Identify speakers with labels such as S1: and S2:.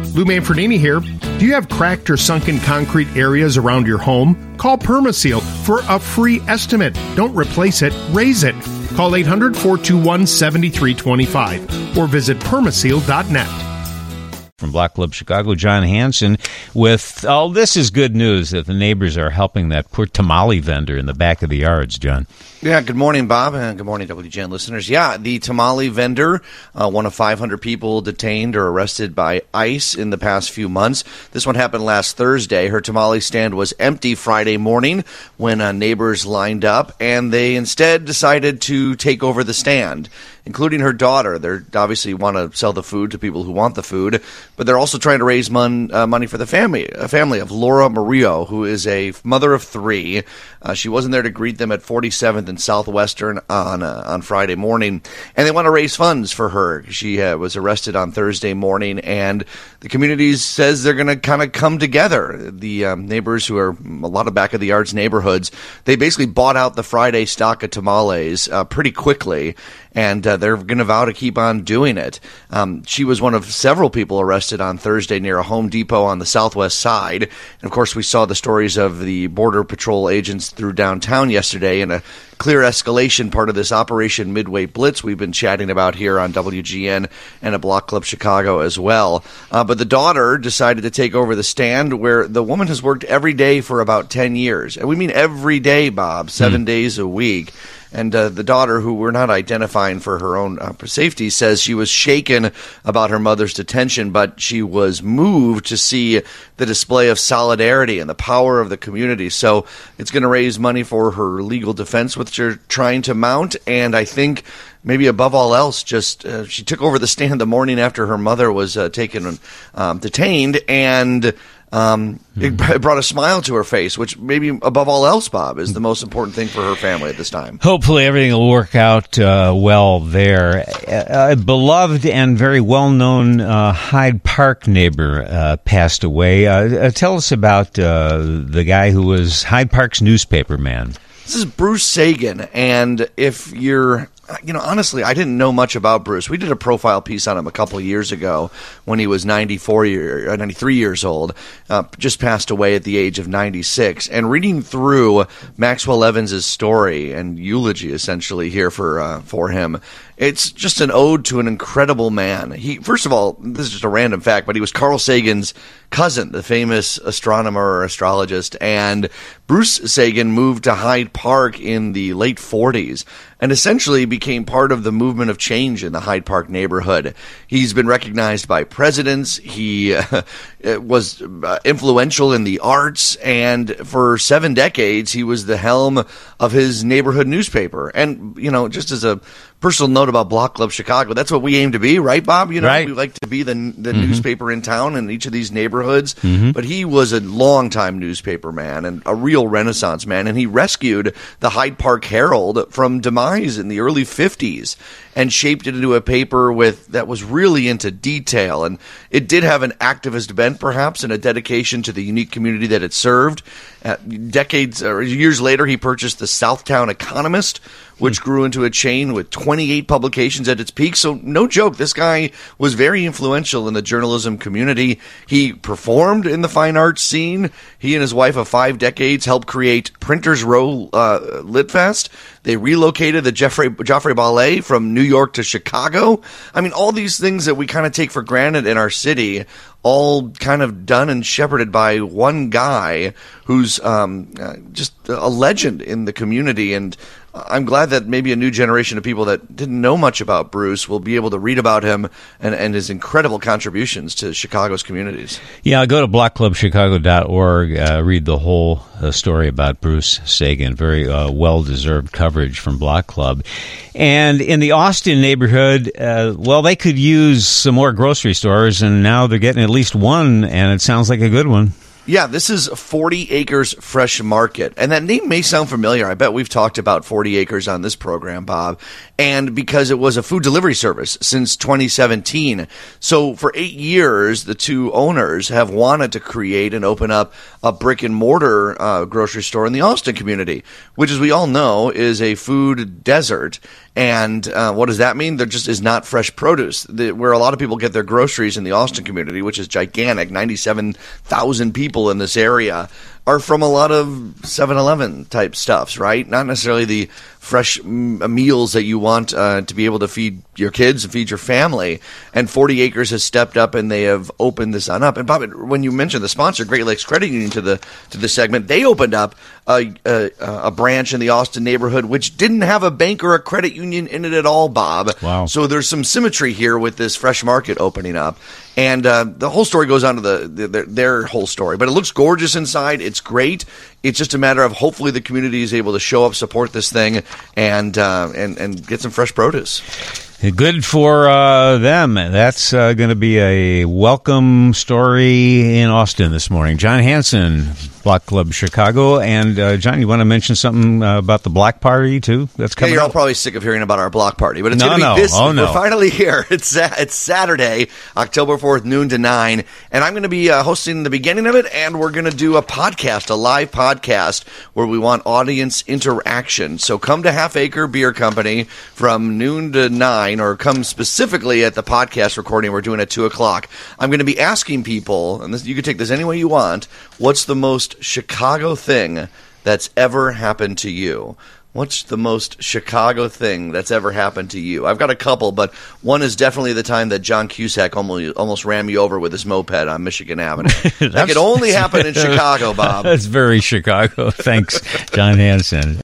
S1: Lou Manfredini here. Do you have cracked or sunken concrete areas around your home? Call Permaseal for a free estimate. Don't replace it, raise it. Call 800-421-7325 or visit permaseal.net.
S2: From Block Club Chicago, John Hansen with, this is good news that the neighbors are helping that poor tamale vendor in the back of the yards, John.
S3: Yeah, good morning, Bob, and good morning, WGN listeners. Yeah, the tamale vendor, one of 500 people detained or arrested by ICE in the past few months. This one happened last Thursday. Her tamale stand was empty Friday morning when neighbors lined up, and they instead decided to take over the stand, including her daughter. They obviously want to sell the food to people who want the food, but they're also trying to raise money for the family, a family of Laura Murillo, who is a mother of three. She wasn't there to greet them at 47th and Southwestern on Friday morning, and they want to raise funds for her. She was arrested on Thursday morning, and the community says they're going to kind of come together. The neighbors, who are a lot of back-of-the-yards neighborhoods, they basically bought out the Friday stock of tamales pretty quickly, and they're going to vow to keep on doing it. She was one of several people arrested on Thursday near a Home Depot on the southwest side. And, of course, we saw the stories of the Border Patrol agents through downtown yesterday in a clear escalation, part of this Operation Midway Blitz we've been chatting about here on WGN and at Block Club Chicago as well. But the daughter decided to take over the stand, where the woman has worked every day for about 10 years. And we mean every day, Bob, 7 days a week. And the daughter, who we're not identifying for her own safety, says she was shaken about her mother's detention, but she was moved to see the display of solidarity and the power of the community. So it's going to raise money for her legal defense, which they're trying to mount. And I think maybe above all else, just she took over the stand the morning after her mother was detained, and it brought a smile to her face, which maybe above all else, Bob, is the most important thing for her family at this time.
S2: Hopefully everything will work out well there. A beloved and very well-known Hyde Park neighbor passed away. Tell us about the guy who was Hyde Park's newspaper man.
S3: This is Bruce Sagan, and if you're... honestly, I didn't know much about Bruce. We did a profile piece on him a couple of years ago when he was 93 years old, just passed away at the age of 96. And reading through Maxwell Evans' story and eulogy, essentially, here for him, it's just an ode to an incredible man. First of all, this is just a random fact, but he was Carl Sagan's cousin, the famous astronomer or astrologist, and Bruce Sagan moved to Hyde Park in the late 40s and essentially became part of the movement of change in the Hyde Park neighborhood. He's been recognized by presidents. He was influential in the arts, and for 7 decades, he was the helm of his neighborhood newspaper. And, just as a personal note about Block Club Chicago, that's what we aim to be, right, Bob?
S2: Right.
S3: We like to be the newspaper in town in each of these neighborhoods. Mm-hmm. But he was a longtime newspaper man and a real Renaissance man, and he rescued the Hyde Park Herald from demise in the early 50s and shaped it into a paper that was really into detail. And it did have an activist bent, perhaps, and a dedication to the unique community that it served. Decades or years later, he purchased the Southtown Economist, which grew into a chain with 28 publications at its peak. So no joke, this guy was very influential in the journalism community. He performed in the fine arts scene. He and his wife of 5 decades helped create Printers Row Litfest. They relocated the Joffrey Ballet from New York to Chicago. I mean, all these things that we kind of take for granted in our city, all kind of done and shepherded by one guy who's just a legend in the community. And I'm glad that maybe a new generation of people that didn't know much about Bruce will be able to read about him and his incredible contributions to Chicago's communities.
S2: Yeah, go to blockclubchicago.org, read the whole story about Bruce Sagan. Very well-deserved coverage from Block Club. And in the Austin neighborhood, they could use some more grocery stores, and now they're getting at least one, and it sounds like a good one.
S3: Yeah, this is 40 Acres Fresh Market. And that name may sound familiar. I bet we've talked about 40 Acres on this program, Bob. And because it was a food delivery service since 2017. So for 8 years, the two owners have wanted to create and open up a brick and mortar grocery store in the Austin community, which, as we all know, is a food desert. And what does that mean? There just is not fresh produce. Where a lot of people get their groceries in the Austin community, which is gigantic, 97,000 people in this area, are from a lot of 7-Eleven type stuffs, right? Not necessarily the fresh meals that you want to be able to feed your kids and feed your family. And 40 Acres has stepped up and they have opened this on up. And Bob, when you mentioned the sponsor, Great Lakes Credit Union, to the segment, they opened up a branch in the Austin neighborhood which didn't have a bank or a credit union in it at all, Bob.
S2: Wow.
S3: So there's some symmetry here with this Fresh Market opening up. And the whole story goes on to their whole story. But it looks gorgeous inside. It's great. It's just a matter of hopefully the community is able to show up, support this thing, and get some fresh produce.
S2: Good for them. That's going to be a welcome story in Austin this morning. John Hanson, Block Club Chicago. And, John, you want to mention something about the block party, too? That's coming
S3: you're
S2: up?
S3: all probably sick of hearing about our block party, but it's going to be this.
S2: Oh, no.
S3: We're finally here. It's Saturday, October 4th, noon to 9, and I'm going to be hosting the beginning of it, and we're going to do a live podcast, where we want audience interaction. So come to Half Acre Beer Company from noon to 9, or come specifically at the podcast recording we're doing at 2 o'clock. I'm going to be asking people, and you can take this any way you want, what's the most Chicago thing that's ever happened to you? What's the most Chicago thing that's ever happened to you? I've got a couple, but one is definitely the time that John Cusack almost ran me over with his moped on Michigan Avenue. That could only happen in Chicago, Bob.
S2: That's very Chicago. Thanks, John Hanson.